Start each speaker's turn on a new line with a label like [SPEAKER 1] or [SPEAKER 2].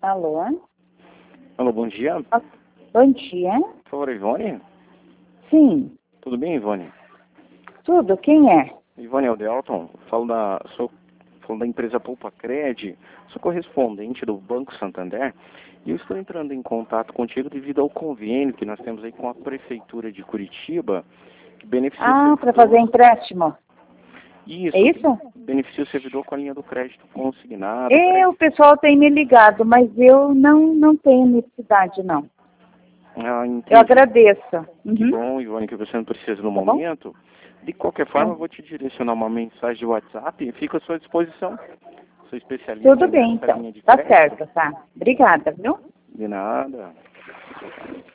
[SPEAKER 1] Alô?
[SPEAKER 2] Alô, bom dia.
[SPEAKER 1] Bom dia.
[SPEAKER 2] Por favor, Ivone?
[SPEAKER 1] Sim,
[SPEAKER 2] Tudo bem, Ivone?
[SPEAKER 1] tudo. Quem é?
[SPEAKER 2] Ivone, é o Delton. Sou da empresa Poupa Cred, sou correspondente do Banco Santander e eu estou entrando em contato contigo devido ao convênio que nós temos aí com a Prefeitura de Curitiba, que beneficia o servidor.
[SPEAKER 1] Para fazer empréstimo.
[SPEAKER 2] Isso,
[SPEAKER 1] É isso?
[SPEAKER 2] beneficia o servidor com a linha do crédito consignado.
[SPEAKER 1] O pessoal tem me ligado, mas eu não tenho necessidade, não.
[SPEAKER 2] Entendi.
[SPEAKER 1] Eu agradeço.
[SPEAKER 2] Que bom, Ivone, que você não precisa no
[SPEAKER 1] Tá bom?
[SPEAKER 2] momento. De qualquer forma, eu vou te direcionar uma mensagem de WhatsApp e fico à sua disposição. Sou especialista
[SPEAKER 1] Tudo bem,
[SPEAKER 2] nessa
[SPEAKER 1] então.
[SPEAKER 2] linha de
[SPEAKER 1] Tá
[SPEAKER 2] crédito.
[SPEAKER 1] certo, tá. Obrigada, viu?
[SPEAKER 2] De nada.